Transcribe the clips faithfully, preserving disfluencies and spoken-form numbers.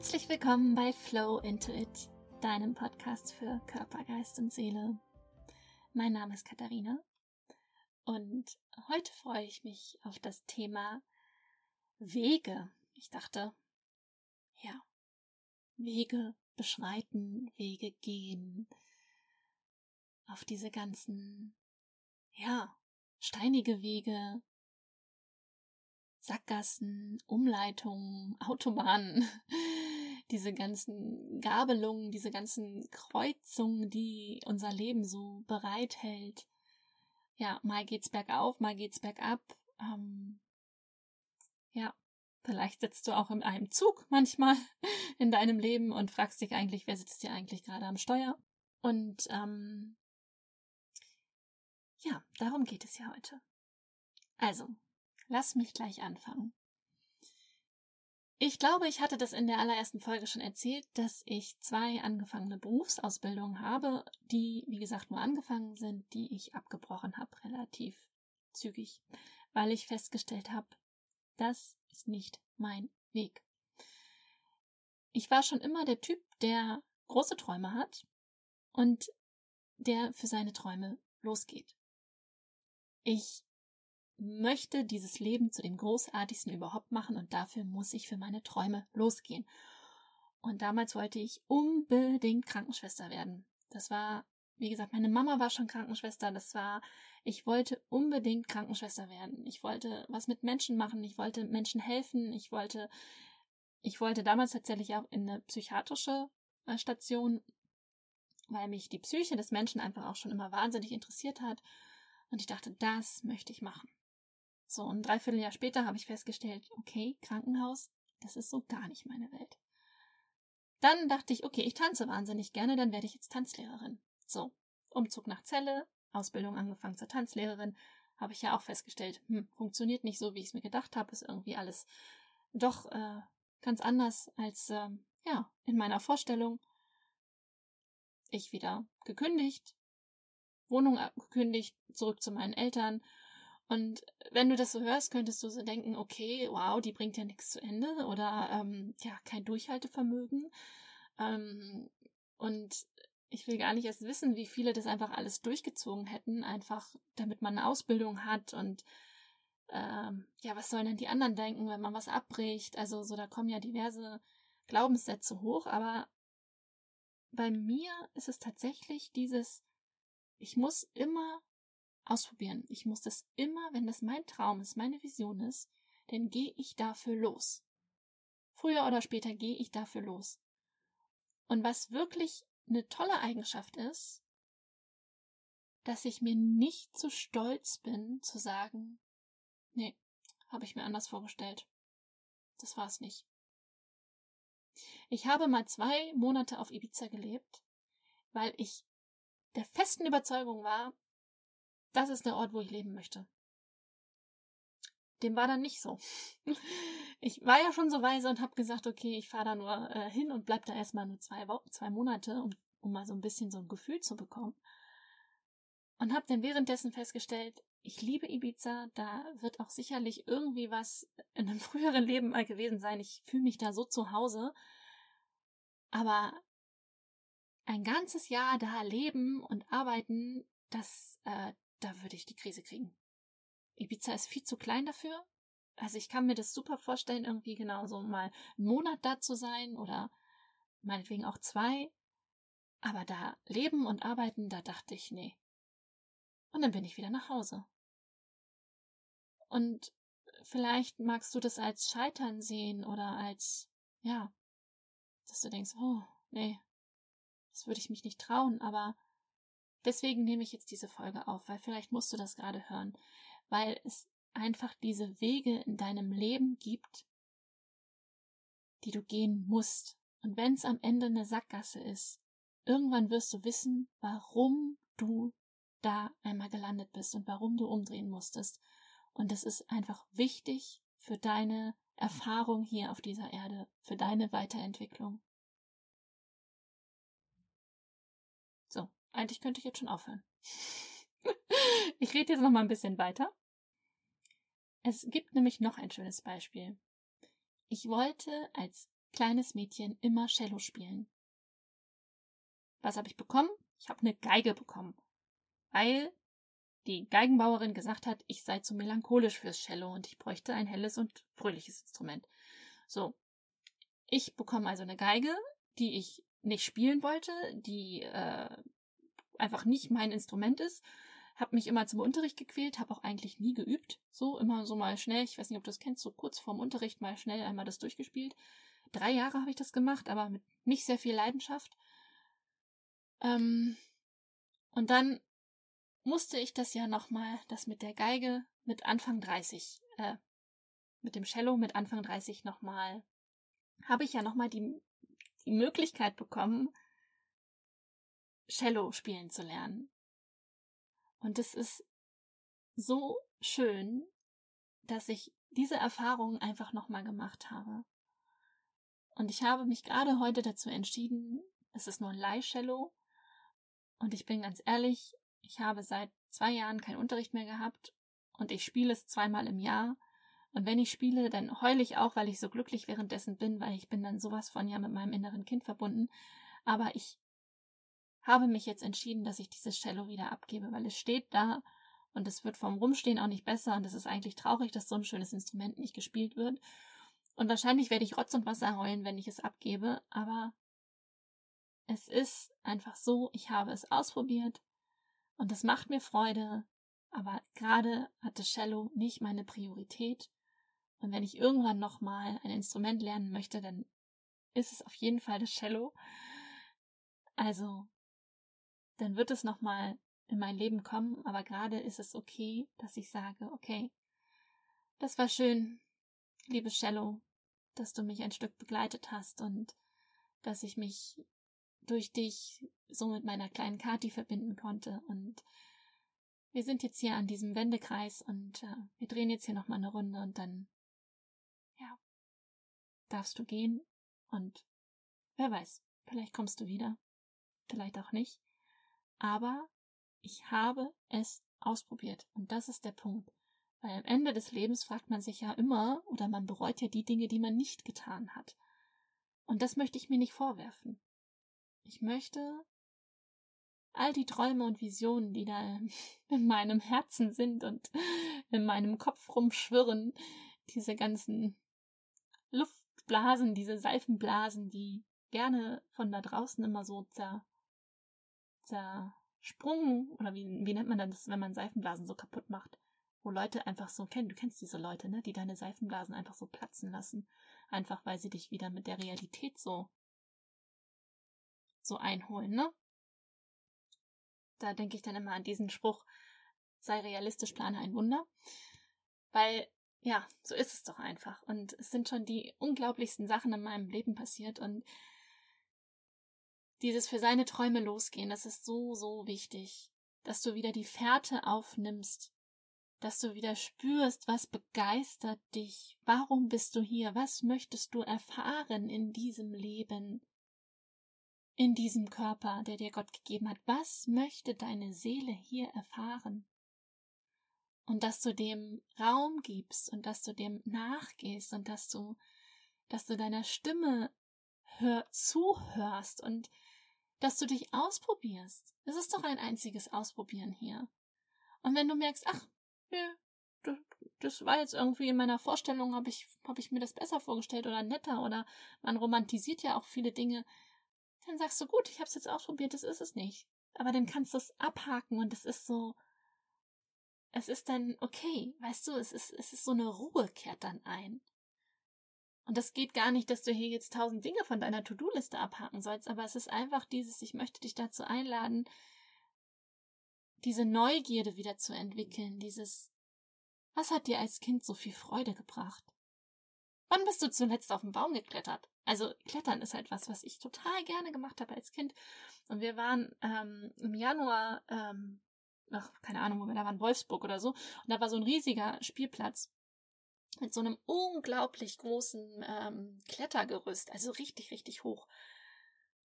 Herzlich willkommen bei Flow into It, deinem Podcast für Körper, Geist und Seele. Mein Name ist Katharina und heute freue ich mich auf das Thema Wege. Ich dachte, ja, Wege beschreiten, Wege gehen, auf diese ganzen, ja, steinige Wege, Sackgassen, Umleitungen, Autobahnen, diese ganzen Gabelungen, diese ganzen Kreuzungen, die unser Leben so bereithält. Ja, mal geht's bergauf, mal geht's bergab. Ähm, ja, vielleicht sitzt du auch in einem Zug manchmal in deinem Leben und fragst dich eigentlich, wer sitzt hier eigentlich gerade am Steuer? Und ähm, ja, darum geht es ja heute. Also, lass mich gleich anfangen. Ich glaube, ich hatte das in der allerersten Folge schon erzählt, dass ich zwei angefangene Berufsausbildungen habe, die, wie gesagt, nur angefangen sind, die ich abgebrochen habe, relativ zügig, weil ich festgestellt habe, das ist nicht mein Weg. Ich war schon immer der Typ, der große Träume hat und der für seine Träume losgeht. Ich möchte dieses Leben zu dem Großartigsten überhaupt machen und dafür muss ich für meine Träume losgehen. Und damals wollte ich unbedingt Krankenschwester werden. Das war, wie gesagt, meine Mama war schon Krankenschwester. Das war, ich wollte unbedingt Krankenschwester werden. Ich wollte was mit Menschen machen. Ich wollte Menschen helfen. Ich wollte, ich wollte damals tatsächlich auch in eine psychiatrische Station, weil mich die Psyche des Menschen einfach auch schon immer wahnsinnig interessiert hat. Und ich dachte, das möchte ich machen. So, ein Dreivierteljahr später habe ich festgestellt, okay, Krankenhaus, das ist so gar nicht meine Welt. Dann dachte ich, okay, ich tanze wahnsinnig gerne, dann werde ich jetzt Tanzlehrerin. So, Umzug nach Celle, Ausbildung angefangen zur Tanzlehrerin, habe ich ja auch festgestellt, hm, funktioniert nicht so, wie ich es mir gedacht habe, ist irgendwie alles doch äh, ganz anders als äh, ja in meiner Vorstellung. Ich wieder gekündigt, Wohnung gekündigt, zurück zu meinen Eltern. Und wenn du das so hörst, könntest du so denken, okay, wow, die bringt ja nichts zu Ende oder ähm, ja, kein Durchhaltevermögen. Ähm, und ich will gar nicht erst wissen, wie viele das einfach alles durchgezogen hätten, einfach damit man eine Ausbildung hat und ähm, ja, was sollen denn die anderen denken, wenn man was abbricht? Also so, da kommen ja diverse Glaubenssätze hoch, aber bei mir ist es tatsächlich dieses, ich muss immer ausprobieren. Ich muss das immer, wenn das mein Traum ist, meine Vision ist, dann gehe ich dafür los. Früher oder später gehe ich dafür los. Und was wirklich eine tolle Eigenschaft ist, dass ich mir nicht zu stolz bin, zu sagen, nee, habe ich mir anders vorgestellt. Das war's nicht. Ich habe mal zwei Monate auf Ibiza gelebt, weil ich der festen Überzeugung war, das ist der Ort, wo ich leben möchte. Dem war dann nicht so. Ich war ja schon so weise und habe gesagt, okay, ich fahre da nur äh, hin und bleib da erstmal nur zwei Wochen, zwei Monate, um, um mal so ein bisschen so ein Gefühl zu bekommen. Und habe dann währenddessen festgestellt, ich liebe Ibiza, da wird auch sicherlich irgendwie was in einem früheren Leben mal gewesen sein. Ich fühle mich da so zu Hause. Aber ein ganzes Jahr da leben und arbeiten, das, äh, da würde ich die Krise kriegen. Ibiza ist viel zu klein dafür. Also ich kann mir das super vorstellen, irgendwie genau so mal einen Monat da zu sein oder meinetwegen auch zwei. Aber da leben und arbeiten, da dachte ich, nee. Und dann bin ich wieder nach Hause. Und vielleicht magst du das als Scheitern sehen oder als, ja, dass du denkst, oh, nee, das würde ich mich nicht trauen. Aber deswegen nehme ich jetzt diese Folge auf, weil vielleicht musst du das gerade hören. Weil es einfach diese Wege in deinem Leben gibt, die du gehen musst. Und wenn es am Ende eine Sackgasse ist, irgendwann wirst du wissen, warum du da einmal gelandet bist und warum du umdrehen musstest. Und das ist einfach wichtig für deine Erfahrung hier auf dieser Erde, für deine Weiterentwicklung. So, eigentlich könnte ich jetzt schon aufhören. Ich rede jetzt noch mal ein bisschen weiter. Es gibt nämlich noch ein schönes Beispiel. Ich wollte als kleines Mädchen immer Cello spielen. Was habe ich bekommen? Ich habe eine Geige bekommen, weil die Geigenbauerin gesagt hat, ich sei zu melancholisch fürs Cello und ich bräuchte ein helles und fröhliches Instrument. So, ich bekomme also eine Geige, die ich nicht spielen wollte, die äh, einfach nicht mein Instrument ist. Habe mich immer zum Unterricht gequält, habe auch eigentlich nie geübt. So, immer so mal schnell, ich weiß nicht, ob du das kennst, so kurz vorm Unterricht mal schnell einmal das durchgespielt. Drei Jahre habe ich das gemacht, aber mit nicht sehr viel Leidenschaft. Ähm, und dann musste ich das ja nochmal, das mit der Geige mit Anfang dreißig, äh, mit dem Cello mit Anfang dreißig nochmal, habe ich ja nochmal die, die Möglichkeit bekommen, Cello spielen zu lernen. Und es ist so schön, dass ich diese Erfahrung einfach nochmal gemacht habe. Und ich habe mich gerade heute dazu entschieden, es ist nur ein Leihcello. Und ich bin ganz ehrlich, ich habe seit zwei Jahren keinen Unterricht mehr gehabt und ich spiele es zweimal im Jahr. Und wenn ich spiele, dann heule ich auch, weil ich so glücklich währenddessen bin, weil ich bin dann sowas von ja mit meinem inneren Kind verbunden. Aber ich habe mich jetzt entschieden, dass ich dieses Cello wieder abgebe, weil es steht da und es wird vom Rumstehen auch nicht besser und es ist eigentlich traurig, dass so ein schönes Instrument nicht gespielt wird. Und wahrscheinlich werde ich Rotz und Wasser heulen, wenn ich es abgebe, aber es ist einfach so, ich habe es ausprobiert und es macht mir Freude, aber gerade hat das Cello nicht meine Priorität. Und wenn ich irgendwann nochmal ein Instrument lernen möchte, dann ist es auf jeden Fall das Cello. Also, dann wird es nochmal in mein Leben kommen, aber gerade ist es okay, dass ich sage, okay, das war schön, liebes Cello, dass du mich ein Stück begleitet hast und dass ich mich durch dich so mit meiner kleinen Kathi verbinden konnte. Und wir sind jetzt hier an diesem Wendekreis und äh, wir drehen jetzt hier nochmal eine Runde und dann, ja, darfst du gehen und wer weiß, vielleicht kommst du wieder, vielleicht auch nicht. Aber ich habe es ausprobiert und das ist der Punkt. Weil am Ende des Lebens fragt man sich ja immer oder man bereut ja die Dinge, die man nicht getan hat. Und das möchte ich mir nicht vorwerfen. Ich möchte all die Träume und Visionen, die da in meinem Herzen sind und in meinem Kopf rumschwirren, diese ganzen Luftblasen, diese Seifenblasen, die gerne von da draußen immer so zer, zersprungen, oder wie, wie nennt man das, wenn man Seifenblasen so kaputt macht, wo Leute einfach so kennen, du kennst diese Leute, ne, die deine Seifenblasen einfach so platzen lassen, einfach weil sie dich wieder mit der Realität so so einholen, ne? Da denke ich dann immer an diesen Spruch, sei realistisch, plane ein Wunder. Weil, ja, so ist es doch einfach. Und es sind schon die unglaublichsten Sachen in meinem Leben passiert. Und dieses für seine Träume losgehen, das ist so, so wichtig. Dass du wieder die Fährte aufnimmst. Dass du wieder spürst, was begeistert dich. Warum bist du hier? Was möchtest du erfahren in diesem Leben? In diesem Körper, der dir Gott gegeben hat. Was möchte deine Seele hier erfahren? Und dass du dem Raum gibst und dass du dem nachgehst und dass du, dass du deiner Stimme hör, zuhörst und dass du dich ausprobierst. Es ist doch ein einziges Ausprobieren hier. Und wenn du merkst, ach, nö, das war jetzt irgendwie in meiner Vorstellung, habe ich, hab ich mir das besser vorgestellt oder netter oder man romantisiert ja auch viele Dinge, dann sagst du, gut, ich habe es jetzt ausprobiert, das ist es nicht. Aber dann kannst du es abhaken und es ist so, es ist dann okay, weißt du, es ist, es ist so eine Ruhe kehrt dann ein. Und das geht gar nicht, dass du hier jetzt tausend Dinge von deiner To-Do-Liste abhaken sollst, aber es ist einfach dieses, ich möchte dich dazu einladen, diese Neugierde wieder zu entwickeln, dieses, was hat dir als Kind so viel Freude gebracht? Wann bist du zuletzt auf den Baum geklettert? Also Klettern ist halt was, was ich total gerne gemacht habe als Kind. Und wir waren ähm, im Januar, ähm, ach, keine Ahnung, wo wir da waren, Wolfsburg oder so. Und da war so ein riesiger Spielplatz mit so einem unglaublich großen ähm, Klettergerüst, also richtig, richtig hoch.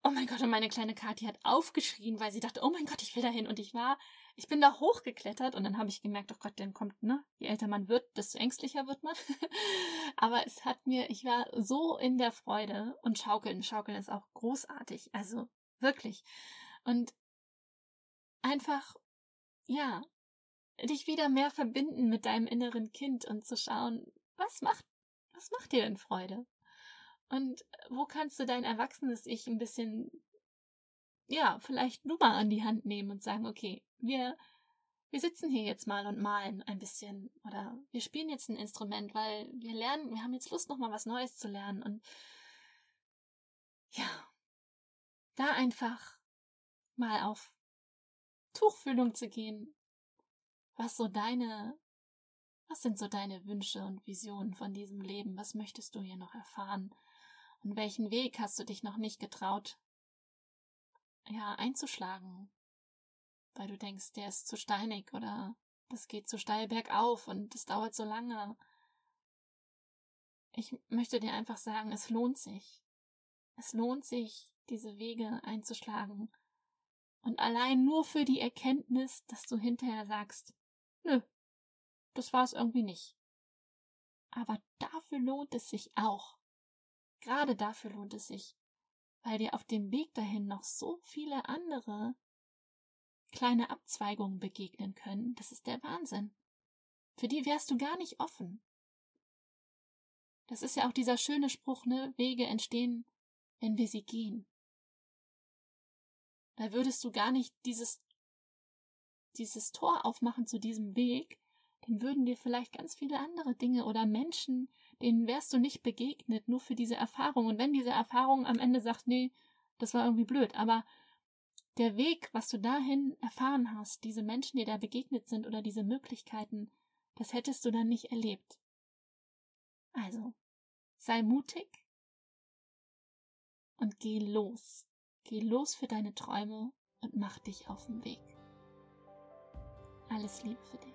oh mein Gott, und meine kleine Kathi hat aufgeschrien, weil sie dachte, oh mein Gott, ich will dahin. Und ich war, ich bin da hochgeklettert und dann habe ich gemerkt, oh Gott, dann kommt, ne, je älter man wird, desto ängstlicher wird man. Aber es hat mir, ich war so in der Freude und Schaukeln, Schaukeln ist auch großartig, also wirklich. Und einfach, ja, dich wieder mehr verbinden mit deinem inneren Kind und zu schauen, was macht, was macht dir denn Freude? Und wo kannst du dein erwachsenes Ich ein bisschen, ja, vielleicht nur mal an die Hand nehmen und sagen, okay, wir, wir sitzen hier jetzt mal und malen ein bisschen oder wir spielen jetzt ein Instrument, weil wir lernen, wir haben jetzt Lust, nochmal was Neues zu lernen und ja, da einfach mal auf Tuchfühlung zu gehen, was so deine, was sind so deine Wünsche und Visionen von diesem Leben, was möchtest du hier noch erfahren und welchen Weg hast du dich noch nicht getraut, ja, einzuschlagen, weil du denkst, der ist zu steinig oder das geht zu steil bergauf und es dauert so lange. Ich möchte dir einfach sagen, es lohnt sich. Es lohnt sich, diese Wege einzuschlagen. Und allein nur für die Erkenntnis, dass du hinterher sagst, nö, das war es irgendwie nicht. Aber dafür lohnt es sich auch. Gerade dafür lohnt es sich, weil dir auf dem Weg dahin noch so viele andere kleine Abzweigungen begegnen können. Das ist der Wahnsinn. Für die wärst du gar nicht offen. Das ist ja auch dieser schöne Spruch, ne? Wege entstehen, wenn wir sie gehen. Da würdest du gar nicht dieses, dieses Tor aufmachen zu diesem Weg, dann würden dir vielleicht ganz viele andere Dinge oder Menschen, denen wärst du nicht begegnet, nur für diese Erfahrung. Und wenn diese Erfahrung am Ende sagt, nee, das war irgendwie blöd, aber der Weg, was du dahin erfahren hast, diese Menschen, die da begegnet sind oder diese Möglichkeiten, das hättest du dann nicht erlebt. Also, sei mutig und geh los. Geh los für deine Träume und mach dich auf den Weg. Alles Liebe für dich.